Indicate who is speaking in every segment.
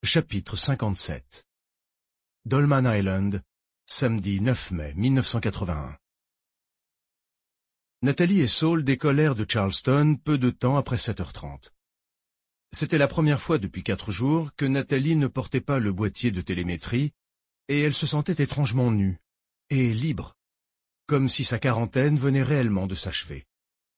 Speaker 1: Chapitre 57 Dolman Island, samedi 9 mai 1981. Nathalie et Saul décollèrent de Charleston peu de temps après 7h30. C'était la première fois depuis 4 jours que Nathalie ne portait pas le boîtier de télémétrie et elle se sentait étrangement nue et libre, comme si sa quarantaine venait réellement de s'achever.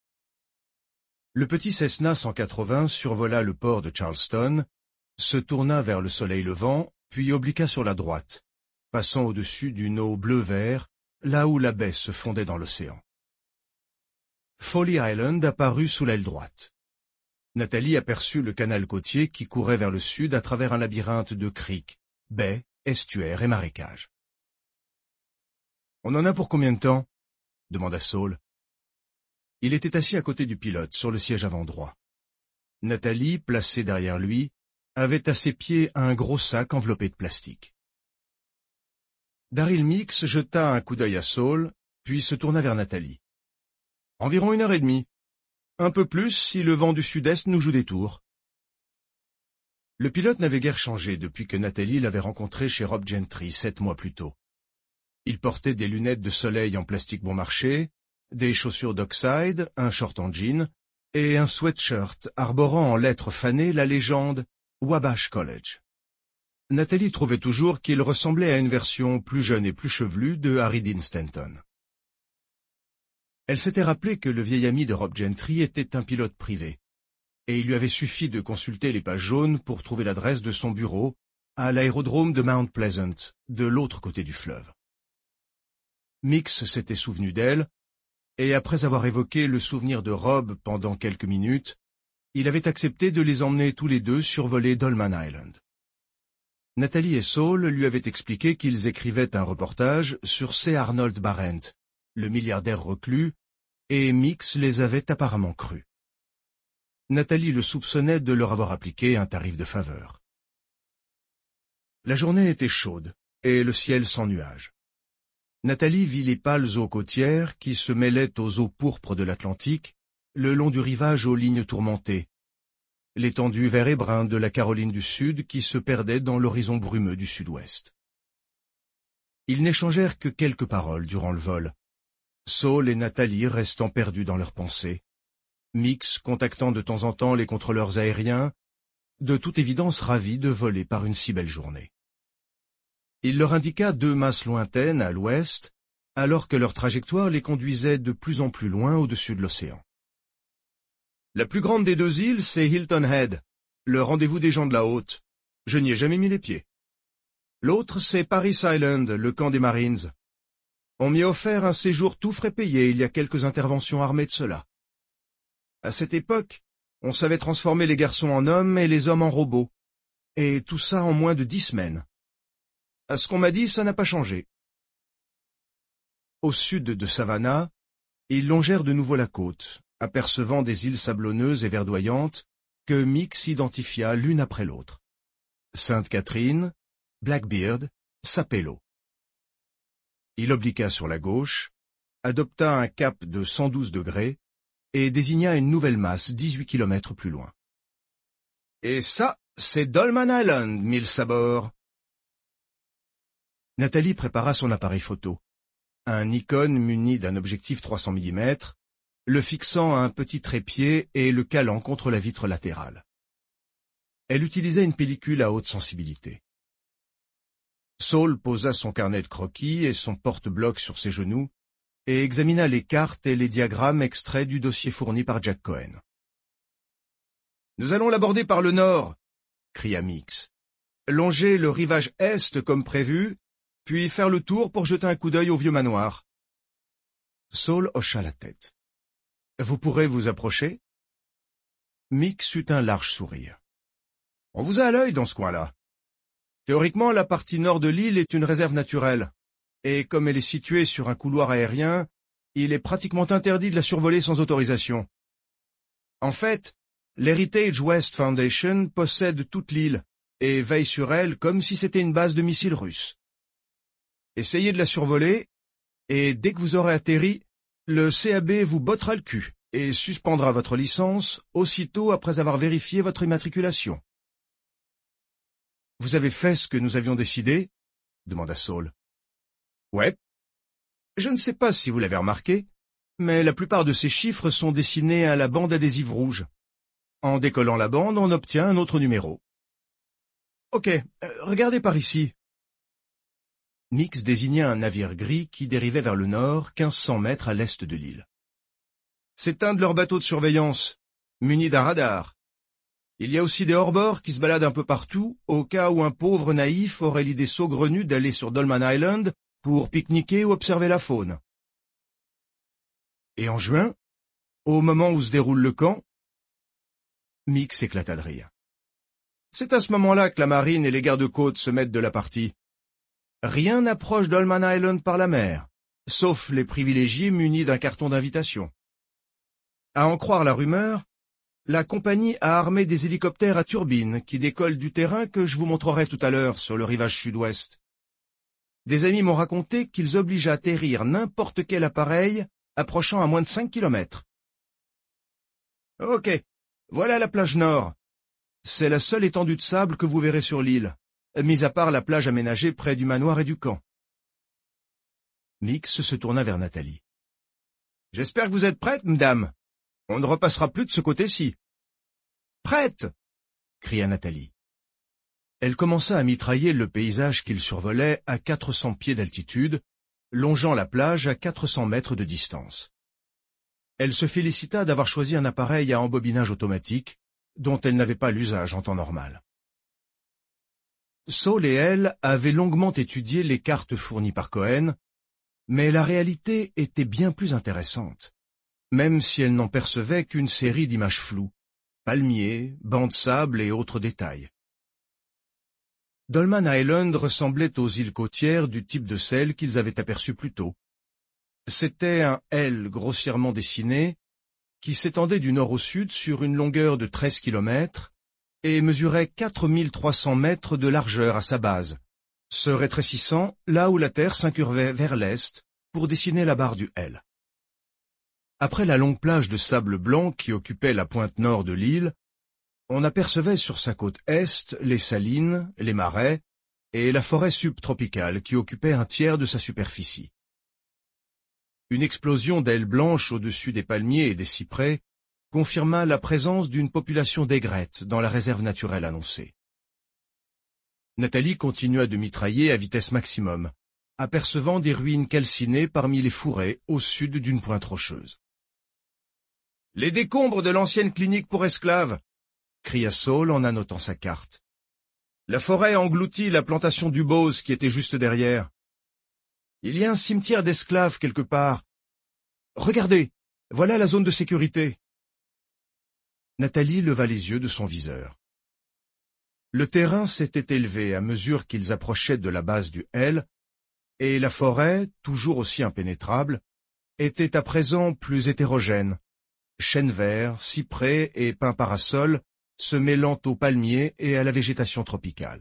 Speaker 1: Le petit Cessna 180 survola le port de Charleston, se tourna vers le soleil levant, puis obliqua sur la droite, passant au-dessus d'une eau bleu-vert, là où la baie se fondait dans l'océan. Folly Island apparut sous l'aile droite. Nathalie aperçut le canal côtier qui courait vers le sud à travers un labyrinthe de criques, baies, estuaires et marécages. « On en a pour combien de temps ?» demanda Saul. Il était assis à côté du pilote, sur le siège avant droit. Nathalie, placée derrière lui, avait à ses pieds un gros sac enveloppé de plastique. Daryl Mix jeta un coup d'œil à Saul, puis se tourna vers Nathalie. « Environ 1h30. Un peu plus si le vent du sud-est nous joue des tours. » Le pilote n'avait guère changé depuis que Nathalie l'avait rencontré chez Rob Gentry 7 mois plus tôt. Il portait des lunettes de soleil en plastique bon marché, des chaussures d'oxyde, un short en jean et un sweatshirt arborant en lettres fanées la légende Wabash College. Nathalie trouvait toujours qu'il ressemblait à une version plus jeune et plus chevelue de Harry Dean Stanton. Elle s'était rappelé que le vieil ami de Rob Gentry était un pilote privé, et il lui avait suffi de consulter les pages jaunes pour trouver l'adresse de son bureau à l'aérodrome de Mount Pleasant, de l'autre côté du fleuve. Mix s'était souvenu d'elle, et après avoir évoqué le souvenir de Rob pendant quelques minutes, il avait accepté de les emmener tous les deux survoler Dolman Island. Nathalie et Saul lui avaient expliqué qu'ils écrivaient un reportage sur C. Arnold Barrent, le milliardaire reclus, et Mix les avait apparemment crus. Nathalie le soupçonnait de leur avoir appliqué un tarif de faveur. La journée était chaude, et le ciel sans nuages. Nathalie vit les pâles eaux côtières qui se mêlaient aux eaux pourpres de l'Atlantique, le long du rivage aux lignes tourmentées, l'étendue vert et brun de la Caroline du Sud qui se perdait dans l'horizon brumeux du sud-ouest. Ils n'échangèrent que quelques paroles durant le vol, Saul et Nathalie restant perdus dans leurs pensées, Mix contactant de temps en temps les contrôleurs aériens, de toute évidence ravis de voler par une si belle journée. Il leur indiqua 2 masses lointaines à l'ouest, alors que leur trajectoire les conduisait de plus en plus loin au-dessus de l'océan. La plus grande des 2 îles, c'est Hilton Head, le rendez-vous des gens de la haute. Je n'y ai jamais mis les pieds. L'autre, c'est Paris Island, le camp des Marines. On m'y a offert un séjour tout frais payé il y a quelques interventions armées de cela. À cette époque, on savait transformer les garçons en hommes et les hommes en robots, et tout ça en moins de 10 semaines. À ce qu'on m'a dit, ça n'a pas changé. Au sud de Savannah, ils longèrent de nouveau la côte, apercevant des îles sablonneuses et verdoyantes que Mix identifia l'une après l'autre. Sainte-Catherine, Blackbeard, Sapelo. Il obliqua sur la gauche, adopta un cap de 112 degrés et désigna une nouvelle masse 18 kilomètres plus loin. « Et ça, c'est Dolman Island, mille sabords !» Nathalie prépara son appareil photo, un Nikon muni d'un objectif 300 mm, le fixant à un petit trépied et le calant contre la vitre latérale. Elle utilisait une pellicule à haute sensibilité. Saul posa son carnet de croquis et son porte-bloc sur ses genoux et examina les cartes et les diagrammes extraits du dossier fourni par Jack Cohen. « Nous allons l'aborder par le nord !» cria Mix. « Longer le rivage est comme prévu, puis faire le tour pour jeter un coup d'œil au vieux manoir. » Saul hocha la tête. « Vous pourrez vous approcher ?» Mix eut un large sourire. « On vous a à l'œil dans ce coin-là. Théoriquement, la partie nord de l'île est une réserve naturelle, et comme elle est située sur un couloir aérien, il est pratiquement interdit de la survoler sans autorisation. En fait, l'Heritage West Foundation possède toute l'île et veille sur elle comme si c'était une base de missiles russes. Essayez de la survoler, et dès que vous aurez atterri, le CAB vous bottera le cul et suspendra votre licence aussitôt après avoir vérifié votre immatriculation. Vous avez fait ce que nous avions décidé? Demanda Saul. Ouais. Je ne sais pas si vous l'avez remarqué, mais la plupart de ces chiffres sont dessinés à la bande adhésive rouge. En décollant la bande, on obtient un autre numéro. Ok, regardez par ici. Mix désigna un navire gris qui dérivait vers le nord, 1500 mètres à l'est de l'île. C'est un de leurs bateaux de surveillance, muni d'un radar. Il y a aussi des hors-bords qui se baladent un peu partout, au cas où un pauvre naïf aurait l'idée saugrenue d'aller sur Dolman Island pour pique-niquer ou observer la faune. Et en juin, au moment où se déroule le camp, Mix éclata de rire. C'est à ce moment-là que la marine et les gardes-côtes se mettent de la partie. Rien n'approche Dolman Island par la mer, sauf les privilégiés munis d'un carton d'invitation. À en croire la rumeur, la compagnie a armé des hélicoptères à turbines qui décollent du terrain que je vous montrerai tout à l'heure sur le rivage sud-ouest. Des amis m'ont raconté qu'ils obligent à atterrir n'importe quel appareil approchant à moins de 5 kilomètres. Ok, voilà la plage nord. C'est la seule étendue de sable que vous verrez sur l'île, mis à part la plage aménagée près du manoir et du camp. Mix se tourna vers Nathalie. « J'espère que vous êtes prête, madame. On ne repassera plus de ce côté-ci. »« Prête !» cria Nathalie. Elle commença à mitrailler le paysage qu'il survolait à 400 pieds d'altitude, longeant la plage à 400 mètres de distance. Elle se félicita d'avoir choisi un appareil à embobinage automatique, dont elle n'avait pas l'usage en temps normal. Saul et elle avaient longuement étudié les cartes fournies par Cohen, mais la réalité était bien plus intéressante, même si elle n'en percevait qu'une série d'images floues, palmiers, bancs de sable et autres détails. Dolman Island ressemblait aux îles côtières du type de celles qu'ils avaient aperçues plus tôt. C'était un L grossièrement dessiné, qui s'étendait du nord au sud sur une longueur de 13 kilomètres et mesurait 4300 mètres de largeur à sa base, se rétrécissant là où la terre s'incurvait vers l'est pour dessiner la barre du L. Après la longue plage de sable blanc qui occupait la pointe nord de l'île, on apercevait sur sa côte est les salines, les marais et la forêt subtropicale qui occupait un tiers de sa superficie. Une explosion d'ailes blanches au-dessus des palmiers et des cyprès confirma la présence d'une population d'aigrettes dans la réserve naturelle annoncée. Nathalie continua de mitrailler à vitesse maximum, apercevant des ruines calcinées parmi les fourrés au sud d'une pointe rocheuse. « Les décombres de l'ancienne clinique pour esclaves !» cria Saul en annotant sa carte. « La forêt engloutit la plantation du Beauce qui était juste derrière. Il y a un cimetière d'esclaves quelque part. Regardez, voilà la zone de sécurité. » Nathalie leva les yeux de son viseur. Le terrain s'était élevé à mesure qu'ils approchaient de la base du L, et la forêt, toujours aussi impénétrable, était à présent plus hétérogène, chênes verts, cyprès et pins parasols se mêlant aux palmiers et à la végétation tropicale.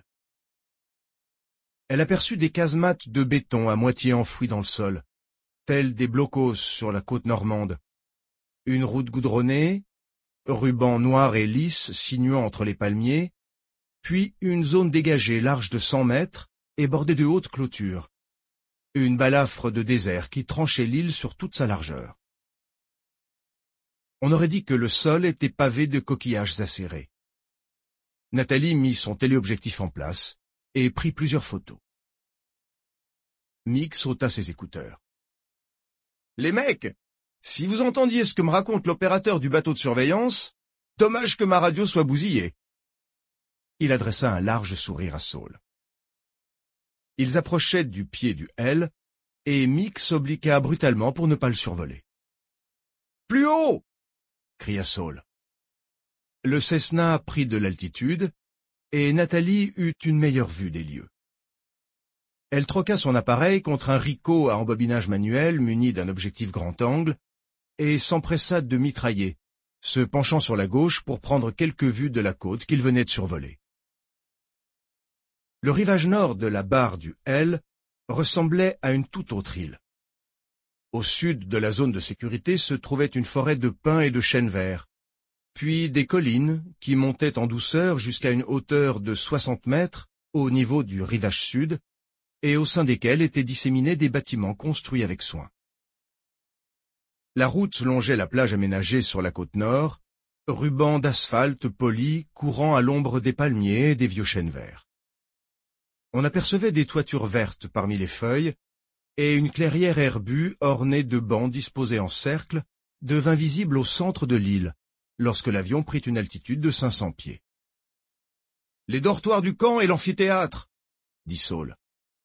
Speaker 1: Elle aperçut des casemates de béton à moitié enfouis dans le sol, tels des blocos sur la côte normande, une route goudronnée, ruban noir et lisse sinuant entre les palmiers, puis une zone dégagée large de 100 mètres et bordée de hautes clôtures, une balafre de désert qui tranchait l'île sur toute sa largeur. On aurait dit que le sol était pavé de coquillages acérés. Nathalie mit son téléobjectif en place et prit plusieurs photos. Mix ôta ses écouteurs. « Les mecs, si vous entendiez ce que me raconte l'opérateur du bateau de surveillance, dommage que ma radio soit bousillée. » Il adressa un large sourire à Saul. Ils approchaient du pied du L, et Mix s'obliqua brutalement pour ne pas le survoler. « Plus haut !» cria Saul. Le Cessna prit de l'altitude, et Nathalie eut une meilleure vue des lieux. Elle troqua son appareil contre un Ricoh à embobinage manuel muni d'un objectif grand angle, et s'empressa de mitrailler, se penchant sur la gauche pour prendre quelques vues de la côte qu'il venait de survoler. Le rivage nord de la barre du L ressemblait à une toute autre île. Au sud de la zone de sécurité se trouvait une forêt de pins et de chênes verts, puis des collines qui montaient en douceur jusqu'à une hauteur de 60 mètres au niveau du rivage sud, et au sein desquels étaient disséminés des bâtiments construits avec soin. La route longeait la plage aménagée sur la côte nord, ruban d'asphalte poli courant à l'ombre des palmiers et des vieux chênes verts. On apercevait des toitures vertes parmi les feuilles, et une clairière herbue ornée de bancs disposés en cercle devint visible au centre de l'île, lorsque l'avion prit une altitude de 500 pieds. « Les dortoirs du camp et l'amphithéâtre !» dit Saul.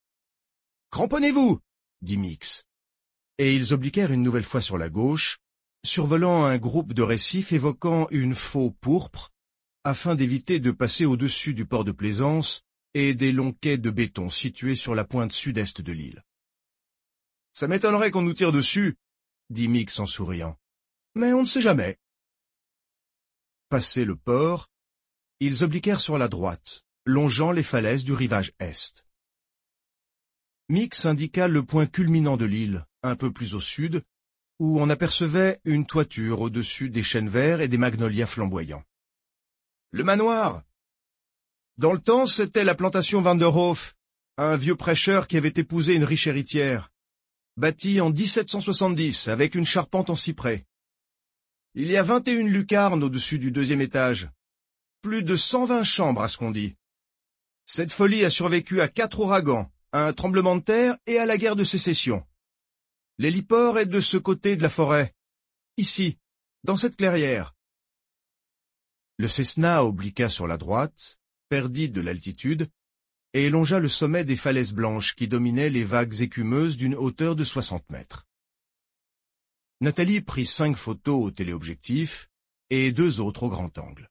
Speaker 1: « Cramponnez-vous !» dit Mix. Et ils obliquèrent une nouvelle fois sur la gauche, survolant un groupe de récifs évoquant une faux pourpre, afin d'éviter de passer au-dessus du port de plaisance et des longs quais de béton situés sur la pointe sud-est de l'île. « Ça m'étonnerait qu'on nous tire dessus, » dit Mix en souriant. « Mais on ne sait jamais. » Passé le port, ils obliquèrent sur la droite, longeant les falaises du rivage est. Mix indiqua le point culminant de l'île, un peu plus au sud, où on apercevait une toiture au-dessus des chênes verts et des magnolias flamboyants. « Le manoir ! Dans le temps, c'était la plantation Van der Hoef, un vieux prêcheur qui avait épousé une riche héritière, bâti en 1770 avec une charpente en cyprès. Il y a 21 lucarnes au-dessus du deuxième étage, plus de 120 chambres à ce qu'on dit. Cette folie a survécu à 4 ouragans, à un tremblement de terre et à la guerre de sécession. L'héliport est de ce côté de la forêt, ici, dans cette clairière. » Le Cessna obliqua sur la droite, perdit de l'altitude, et longea le sommet des falaises blanches qui dominaient les vagues écumeuses d'une hauteur de 60 mètres. Nathalie prit 5 photos au téléobjectif et 2 autres au grand angle.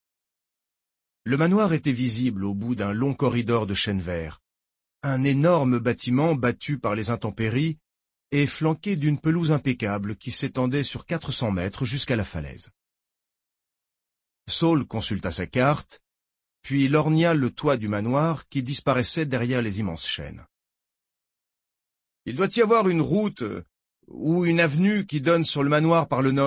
Speaker 1: Le manoir était visible au bout d'un long corridor de chênes verts, un énorme bâtiment battu par les intempéries et flanqué d'une pelouse impeccable qui s'étendait sur 400 mètres jusqu'à la falaise. Saul consulta sa carte, puis lorgna le toit du manoir qui disparaissait derrière les immenses chênes. « Il doit y avoir une route ou une avenue qui donne sur le manoir par le nord. »«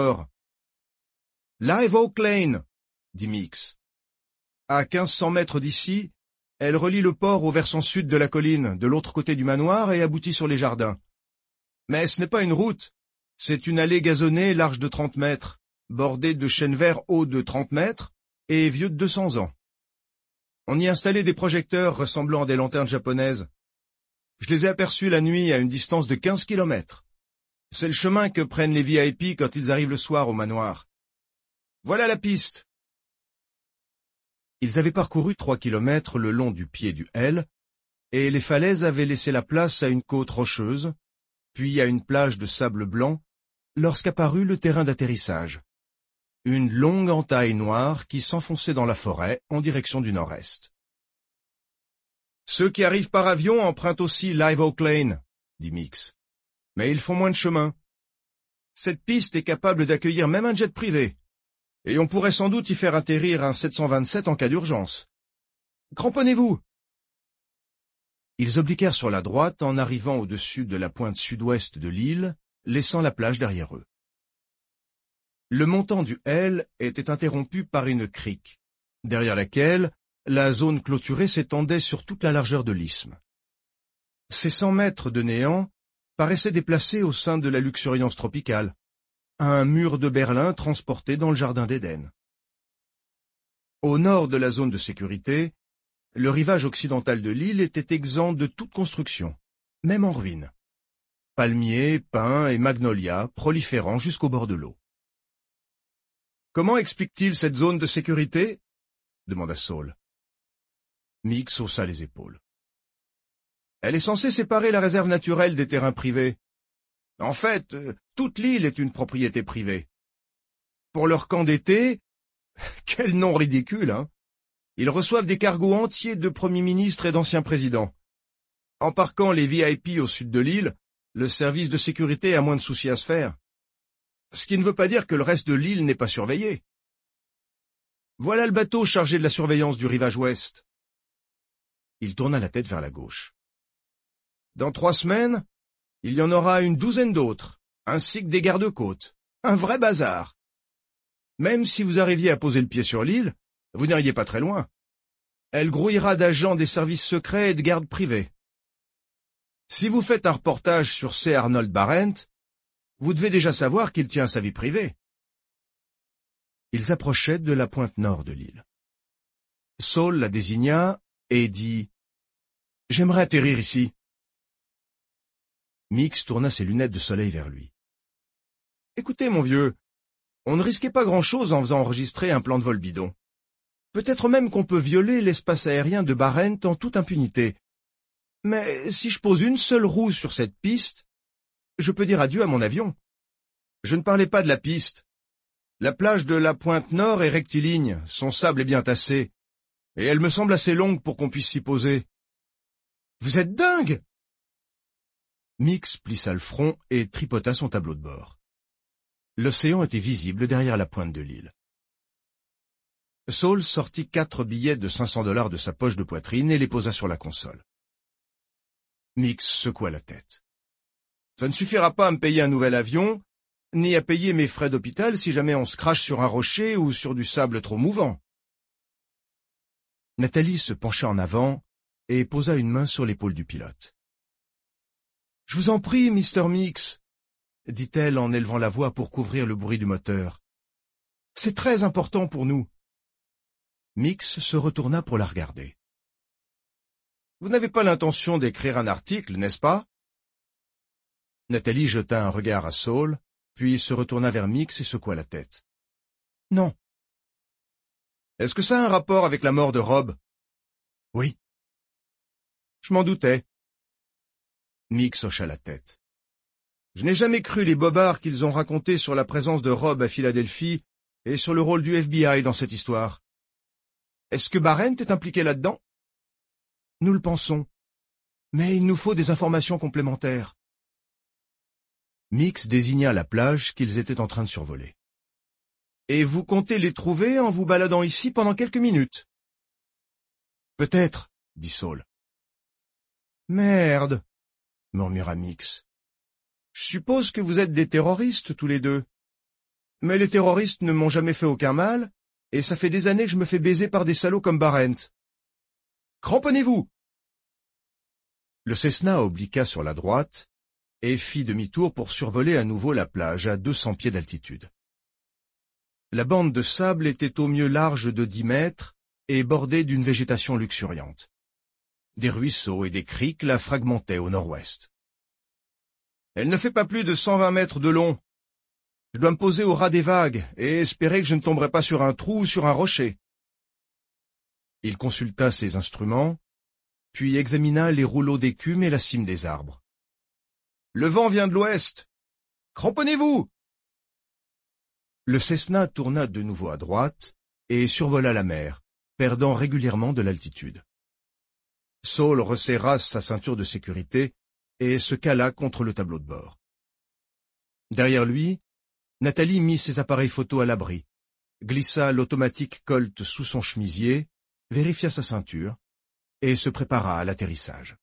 Speaker 1: Live Oak Lane » dit Mix. « À 1500 mètres d'ici, elle relie le port au versant sud de la colline, de l'autre côté du manoir et aboutit sur les jardins. Mais ce n'est pas une route, c'est une allée gazonnée large de 30 mètres, bordée de chênes verts hauts de 30 mètres et vieux de 200 ans. On y installait des projecteurs ressemblant à des lanternes japonaises. Je les ai aperçus la nuit à une distance de 15 kilomètres. C'est le chemin que prennent les VIP quand ils arrivent le soir au manoir. Voilà la piste. » Ils avaient parcouru 3 kilomètres le long du pied du L, et les falaises avaient laissé la place à une côte rocheuse, puis à une plage de sable blanc, lorsqu'apparut le terrain d'atterrissage. Une longue entaille noire qui s'enfonçait dans la forêt en direction du nord-est. « Ceux qui arrivent par avion empruntent aussi Live Oak Lane, » dit Mix. « Mais ils font moins de chemin. Cette piste est capable d'accueillir même un jet privé, et on pourrait sans doute y faire atterrir un 727 en cas d'urgence. Cramponnez-vous !» Ils obliquèrent sur la droite en arrivant au-dessus de la pointe sud-ouest de l'île, laissant la plage derrière eux. Le montant du L était interrompu par une crique, derrière laquelle la zone clôturée s'étendait sur toute la largeur de l'isthme. Ces 100 mètres de néant paraissaient déplacés au sein de la luxuriance tropicale, un mur de Berlin transporté dans le jardin d'Éden. Au nord de la zone de sécurité, le rivage occidental de l'île était exempt de toute construction, même en ruine. Palmiers, pins et magnolias proliférant jusqu'au bord de l'eau. « Comment explique-t-il cette zone de sécurité ?» demanda Saul. Mix haussa les épaules. « Elle est censée séparer la réserve naturelle des terrains privés. En fait, toute l'île est une propriété privée. Pour leur camp d'été, quel nom ridicule, hein! Ils reçoivent des cargos entiers de premiers ministres et d'anciens présidents. En parquant les VIP au sud de l'île, le service de sécurité a moins de soucis à se faire. Ce qui ne veut pas dire que le reste de l'île n'est pas surveillé. Voilà le bateau chargé de la surveillance du rivage ouest. » Il tourna la tête vers la gauche. « Dans 3 semaines, il y en aura une douzaine d'autres, ainsi que des gardes-côtes. Un vrai bazar. Même si vous arriviez à poser le pied sur l'île, vous n'iriez pas très loin. Elle grouillera d'agents des services secrets et de gardes privés. Si vous faites un reportage sur C. Arnold Barrent, vous devez déjà savoir qu'il tient à sa vie privée. » Ils approchaient de la pointe nord de l'île. Saul la désigna et dit « J'aimerais atterrir ici. » Mix tourna ses lunettes de soleil vers lui. « Écoutez, mon vieux, on ne risquait pas grand-chose en faisant enregistrer un plan de vol bidon. Peut-être même qu'on peut violer l'espace aérien de Barrent en toute impunité. Mais si je pose une seule roue sur cette piste, je peux dire adieu à mon avion. Je ne parlais pas de la piste. La plage de la pointe nord est rectiligne, son sable est bien tassé, et elle me semble assez longue pour qu'on puisse s'y poser. »« Vous êtes dingue !» Mix plissa le front et tripota son tableau de bord. L'océan était visible derrière la pointe de l'île. Saul sortit 4 billets de $500 de sa poche de poitrine et les posa sur la console. Mix secoua la tête. « Ça ne suffira pas à me payer un nouvel avion, ni à payer mes frais d'hôpital si jamais on se crache sur un rocher ou sur du sable trop mouvant. » Nathalie se pencha en avant et posa une main sur l'épaule du pilote. « Je vous en prie, Mr. Mix, » dit-elle en élevant la voix pour couvrir le bruit du moteur. « C'est très important pour nous. » Mix se retourna pour la regarder. « Vous n'avez pas l'intention d'écrire un article, n'est-ce pas ?» Nathalie jeta un regard à Saul, puis se retourna vers Mix et secoua la tête. « Non. »« Est-ce que ça a un rapport avec la mort de Rob ?»« Oui. »« Je m'en doutais. » Mix hocha la tête. « Je n'ai jamais cru les bobards qu'ils ont racontés sur la présence de Rob à Philadelphie et sur le rôle du FBI dans cette histoire. Est-ce que Barrent est impliqué là-dedans ? » ?»« Nous le pensons. Mais il nous faut des informations complémentaires. » Mix désigna la plage qu'ils étaient en train de survoler. « Et vous comptez les trouver en vous baladant ici pendant quelques minutes ?»« Peut-être, » dit Saul. « Merde, » murmura Mix. « Je suppose que vous êtes des terroristes tous les deux. Mais les terroristes ne m'ont jamais fait aucun mal, et ça fait des années que je me fais baiser par des salauds comme Barrent. Cramponnez-vous !» Le Cessna obliqua sur la droite et fit demi-tour pour survoler à nouveau la plage à 200 pieds d'altitude. La bande de sable était au mieux large de 10 mètres et bordée d'une végétation luxuriante. Des ruisseaux et des criques la fragmentaient au nord-ouest. « Elle ne fait pas plus de 120 mètres de long. Je dois me poser au ras des vagues et espérer que je ne tomberai pas sur un trou ou sur un rocher. » Il consulta ses instruments, puis examina les rouleaux d'écume et la cime des arbres. « Le vent vient de l'ouest. Cramponnez-vous !» Le Cessna tourna de nouveau à droite et survola la mer, perdant régulièrement de l'altitude. Saul resserra sa ceinture de sécurité et se cala contre le tableau de bord. Derrière lui, Nathalie mit ses appareils photo à l'abri, glissa l'automatique Colt sous son chemisier, vérifia sa ceinture et se prépara à l'atterrissage.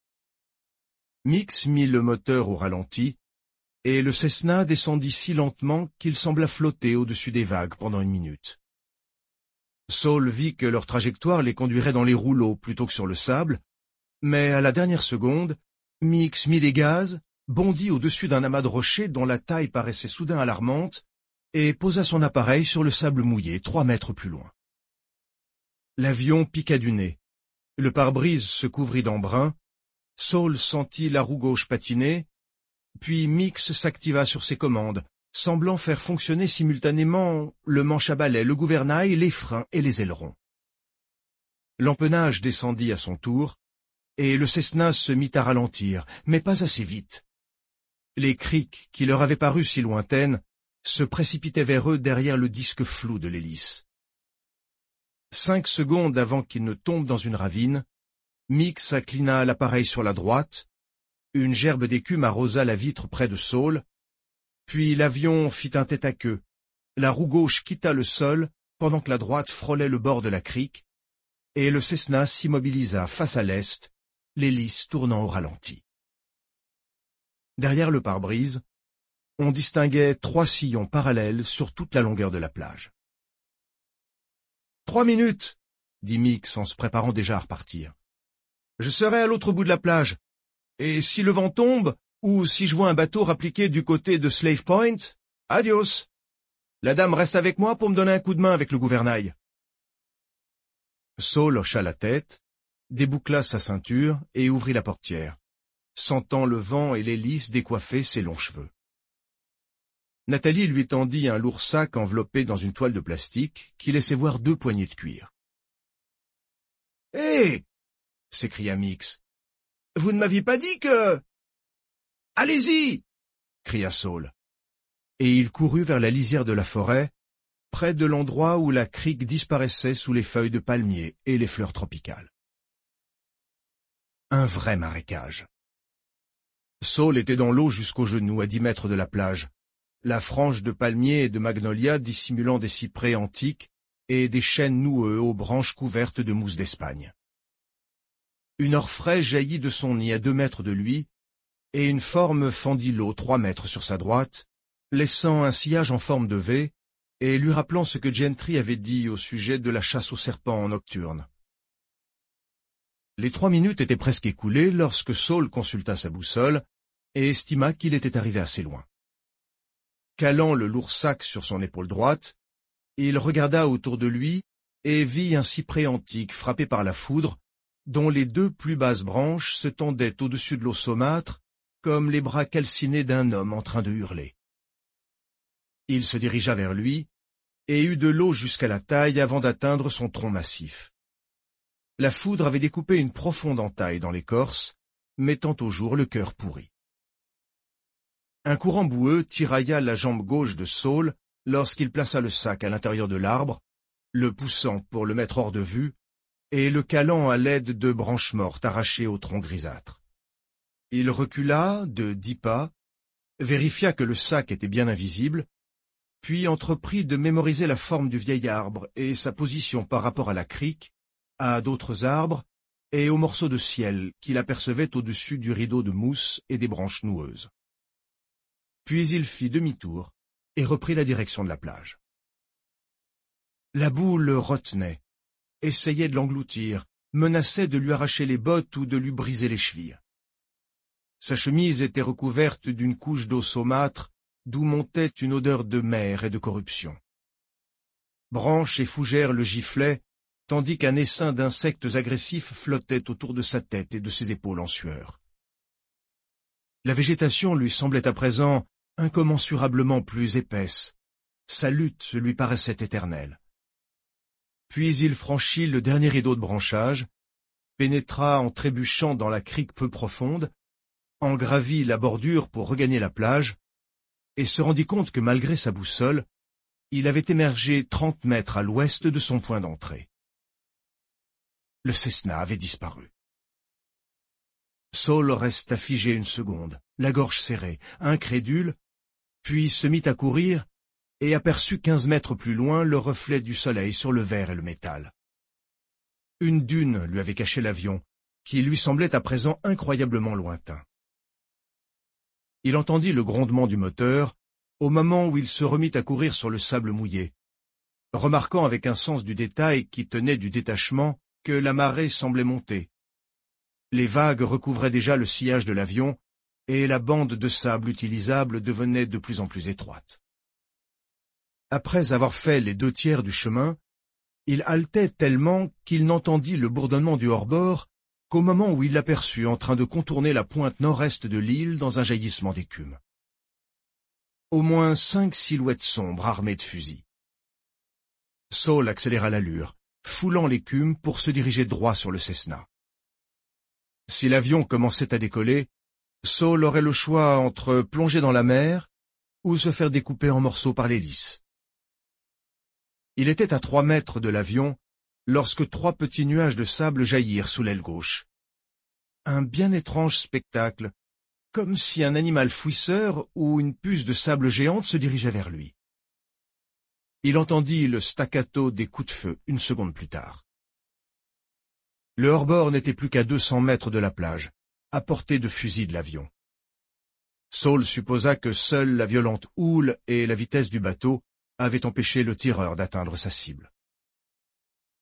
Speaker 1: Mix mit le moteur au ralenti et le Cessna descendit si lentement qu'il sembla flotter au-dessus des vagues pendant 1 minute. Saul vit que leur trajectoire les conduirait dans les rouleaux plutôt que sur le sable, mais à la dernière seconde, Mix mit les gaz, bondit au-dessus d'un amas de rochers dont la taille paraissait soudain alarmante, et posa son appareil sur le sable mouillé 3 mètres plus loin. L'avion piqua du nez, le pare-brise se couvrit d'embrun, Saul sentit la roue gauche patiner, puis Mix s'activa sur ses commandes, semblant faire fonctionner simultanément le manche à balai, le gouvernail, les freins et les ailerons. L'empennage descendit à son tour, et le Cessna se mit à ralentir, mais pas assez vite. Les criques, qui leur avaient paru si lointaines, se précipitaient vers eux derrière le disque flou de l'hélice. 5 secondes avant qu'il ne tombe dans une ravine, Mix inclina l'appareil sur la droite, une gerbe d'écume arrosa la vitre près de Saul, puis l'avion fit un tête-à-queue. La roue gauche quitta le sol pendant que la droite frôlait le bord de la crique, et le Cessna s'immobilisa face à l'est, l'hélice tournant au ralenti. Derrière le pare-brise, on distinguait 3 sillons parallèles sur toute la longueur de la plage. « 3 minutes ! dit Mix en se préparant déjà à repartir. Je serai à l'autre bout de la plage. Et si le vent tombe, ou si je vois un bateau rappliqué du côté de Slave Point, adios. La dame reste avec moi pour me donner un coup de main avec le gouvernail. Saul hocha la tête, déboucla sa ceinture et ouvrit la portière, sentant le vent et l'hélice décoiffer ses longs cheveux. Nathalie lui tendit un lourd sac enveloppé dans une toile de plastique qui laissait voir 2 poignées de cuir. « Hé !» s'écria Mix. « Vous ne m'aviez pas dit que... »« Allez-y !» cria Saul. Et il courut vers la lisière de la forêt, près de l'endroit où la crique disparaissait sous les feuilles de palmier et les fleurs tropicales. Un vrai marécage. Saul était dans l'eau jusqu'aux genoux, à 10 mètres de la plage, la frange de palmiers et de magnolias dissimulant des cyprès antiques et des chênes noueux aux branches couvertes de mousse d'Espagne. Une orfraie jaillit de son nid à 2 mètres de lui, et une forme fendit l'eau 3 mètres sur sa droite, laissant un sillage en forme de V, et lui rappelant ce que Gentry avait dit au sujet de la chasse aux serpents en nocturne. Les 3 minutes étaient presque écoulées lorsque Saul consulta sa boussole et estima qu'il était arrivé assez loin. Calant le lourd sac sur son épaule droite, il regarda autour de lui et vit un cyprès antique frappé par la foudre, dont les 2 plus basses branches se tendaient au-dessus de l'eau saumâtre, comme les bras calcinés d'un homme en train de hurler. Il se dirigea vers lui et eut de l'eau jusqu'à la taille avant d'atteindre son tronc massif. La foudre avait découpé une profonde entaille dans l'écorce, mettant au jour le cœur pourri. Un courant boueux tirailla la jambe gauche de Saul lorsqu'il plaça le sac à l'intérieur de l'arbre, le poussant pour le mettre hors de vue, et le calant à l'aide de branches mortes arrachées au tronc grisâtre. Il recula de 10 pas, vérifia que le sac était bien invisible, puis entreprit de mémoriser la forme du vieil arbre et sa position par rapport à la crique, à d'autres arbres et aux morceaux de ciel qu'il apercevait au-dessus du rideau de mousse et des branches noueuses. Puis il fit demi-tour et reprit la direction de la plage. La boue le retenait, essayait de l'engloutir, menaçait de lui arracher les bottes ou de lui briser les chevilles. Sa chemise était recouverte d'une couche d'eau saumâtre d'où montait une odeur de mer et de corruption. Branches et fougères le giflaient, tandis qu'un essaim d'insectes agressifs flottait autour de sa tête et de ses épaules en sueur. La végétation lui semblait à présent incommensurablement plus épaisse. Sa lutte lui paraissait éternelle. Puis il franchit le dernier rideau de branchage, pénétra en trébuchant dans la crique peu profonde, en gravit la bordure pour regagner la plage, et se rendit compte que malgré sa boussole, il avait émergé 30 mètres à l'ouest de son point d'entrée. Le Cessna avait disparu. Saul resta figé une seconde, la gorge serrée, incrédule, puis se mit à courir et aperçut 15 mètres plus loin le reflet du soleil sur le verre et le métal. Une dune lui avait caché l'avion, qui lui semblait à présent incroyablement lointain. Il entendit le grondement du moteur au moment où il se remit à courir sur le sable mouillé, remarquant avec un sens du détail qui tenait du détachement que la marée semblait monter. Les vagues recouvraient déjà le sillage de l'avion et la bande de sable utilisable devenait de plus en plus étroite. Après avoir fait les 2 tiers du chemin, il haletait tellement qu'il n'entendit le bourdonnement du hors-bord qu'au moment où il l'aperçut en train de contourner la pointe nord-est de l'île dans un jaillissement d'écume. Au moins 5 silhouettes sombres armées de fusils. Saul accéléra l'allure, foulant l'écume pour se diriger droit sur le Cessna. Si l'avion commençait à décoller, Saul aurait le choix entre plonger dans la mer ou se faire découper en morceaux par l'hélice. Il était à 3 mètres de l'avion lorsque 3 petits nuages de sable jaillirent sous l'aile gauche. Un bien étrange spectacle, comme si un animal fouisseur ou une puce de sable géante se dirigeait vers lui. Il entendit le staccato des coups de feu 1 seconde plus tard. Le hors-bord n'était plus qu'à 200 mètres de la plage, à portée de fusil de l'avion. Saul supposa que seule la violente houle et la vitesse du bateau avaient empêché le tireur d'atteindre sa cible.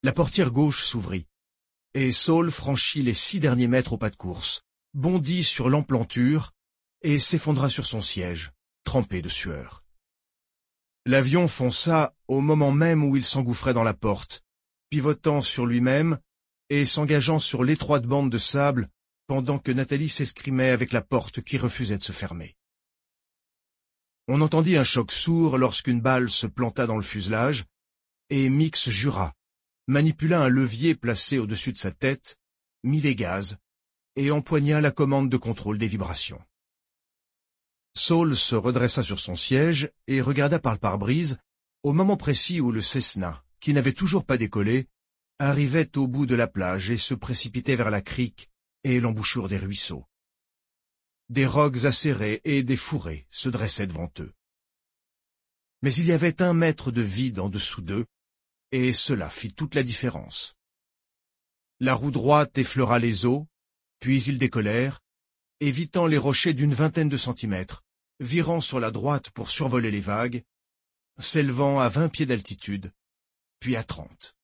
Speaker 1: La portière gauche s'ouvrit, et Saul franchit les 6 derniers mètres au pas de course, bondit sur l'emplanture et s'effondra sur son siège, trempé de sueur. L'avion fonça au moment même où il s'engouffrait dans la porte, pivotant sur lui-même et s'engageant sur l'étroite bande de sable pendant que Nathalie s'escrimait avec la porte qui refusait de se fermer. On entendit un choc sourd lorsqu'une balle se planta dans le fuselage, et Mix jura, manipula un levier placé au-dessus de sa tête, mit les gaz, et empoigna la commande de contrôle des vibrations. Saul se redressa sur son siège et regarda par le pare-brise au moment précis où le Cessna, qui n'avait toujours pas décollé, arrivait au bout de la plage et se précipitait vers la crique et l'embouchure des ruisseaux. Des rocs acérés et des fourrés se dressaient devant eux. Mais il y avait 1 mètre de vide en dessous d'eux, et cela fit toute la différence. La roue droite effleura les eaux, puis ils décollèrent, évitant les rochers d'une 20aine de centimètres, virant sur la droite pour survoler les vagues, s'élevant à 20 pieds d'altitude, puis à 30.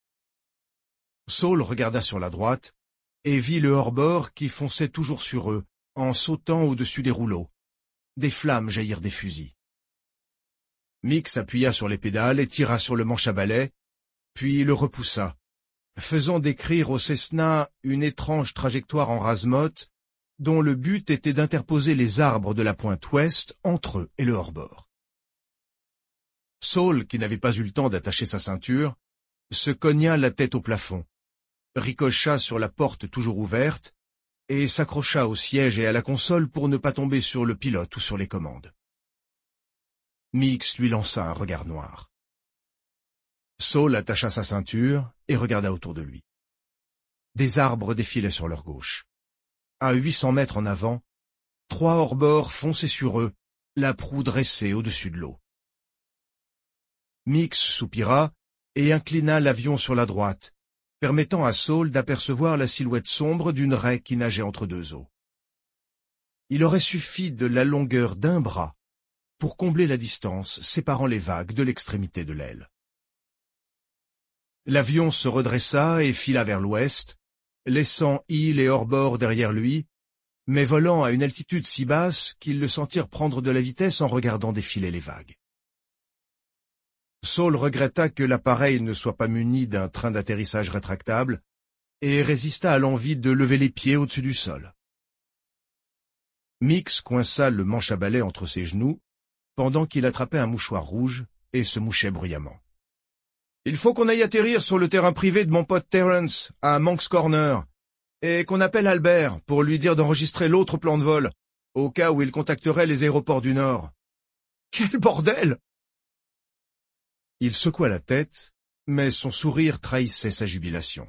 Speaker 1: Saul regarda sur la droite et vit le hors-bord qui fonçait toujours sur eux, en sautant au-dessus des rouleaux. Des flammes jaillirent des fusils. Mix appuya sur les pédales et tira sur le manche à balai, puis le repoussa, faisant décrire au Cessna une étrange trajectoire en rase-motte, dont le but était d'interposer les arbres de la pointe ouest entre eux et le hors-bord. Saul, qui n'avait pas eu le temps d'attacher sa ceinture, se cogna la tête au plafond, ricocha sur la porte toujours ouverte, et s'accrocha au siège et à la console pour ne pas tomber sur le pilote ou sur les commandes. Mix lui lança un regard noir. Saul attacha sa ceinture et regarda autour de lui. Des arbres défilaient sur leur gauche. À 800 mètres en avant, 3 hors-bord fonçaient sur eux, la proue dressée au-dessus de l'eau. Mix soupira et inclina l'avion sur la droite, permettant à Saul d'apercevoir la silhouette sombre d'une raie qui nageait entre 2 eaux. Il aurait suffi de la longueur d'1 bras pour combler la distance séparant les vagues de l'extrémité de l'aile. L'avion se redressa et fila vers l'ouest, laissant île et hors-bord derrière lui, mais volant à une altitude si basse qu'ils le sentirent prendre de la vitesse en regardant défiler les vagues. Saul regretta que l'appareil ne soit pas muni d'un train d'atterrissage rétractable et résista à l'envie de lever les pieds au-dessus du sol. Mix coinça le manche à balai entre ses genoux pendant qu'il attrapait un mouchoir rouge et se mouchait bruyamment. « Il faut qu'on aille atterrir sur le terrain privé de mon pote Terrence, à Manx Corner, et qu'on appelle Albert pour lui dire d'enregistrer l'autre plan de vol, au cas où il contacterait les aéroports du Nord. »« Quel bordel !» Il secoua la tête, mais son sourire trahissait sa jubilation.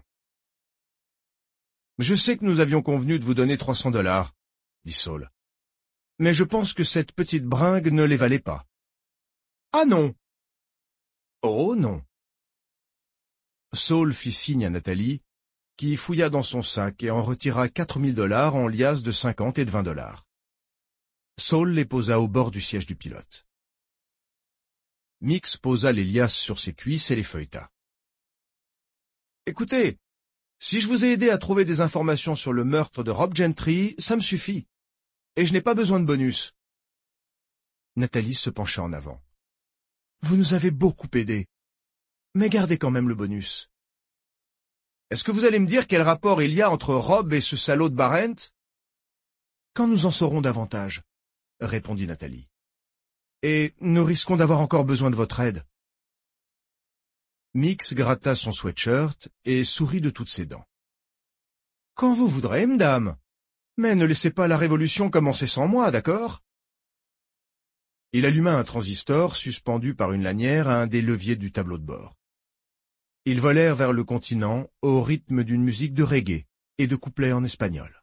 Speaker 1: « Je sais que nous avions convenu de vous donner $300, dit Saul. « Mais je pense que cette petite bringue ne les valait pas. »« Ah non !»« Oh non !» Saul fit signe à Nathalie, qui fouilla dans son sac et en retira $4000 en liasses de 50 et de $20. Saul les posa au bord du siège du pilote. Mix posa les liasses sur ses cuisses et les feuilleta. « Écoutez, si je vous ai aidé à trouver des informations sur le meurtre de Rob Gentry, ça me suffit. Et je n'ai pas besoin de bonus. » Nathalie se pencha en avant. « Vous nous avez beaucoup aidés, mais gardez quand même le bonus. »« Est-ce que vous allez me dire quel rapport il y a entre Rob et ce salaud de Barrent ?»« Quand nous en saurons davantage, » répondit Nathalie. « Et nous risquons d'avoir encore besoin de votre aide. » Mix gratta son sweatshirt et sourit de toutes ses dents. « Quand vous voudrez, madame. Mais ne laissez pas la révolution commencer sans moi, d'accord ?» Il alluma un transistor suspendu par une lanière à un des leviers du tableau de bord. Ils volèrent vers le continent au rythme d'une musique de reggae et de couplets en espagnol.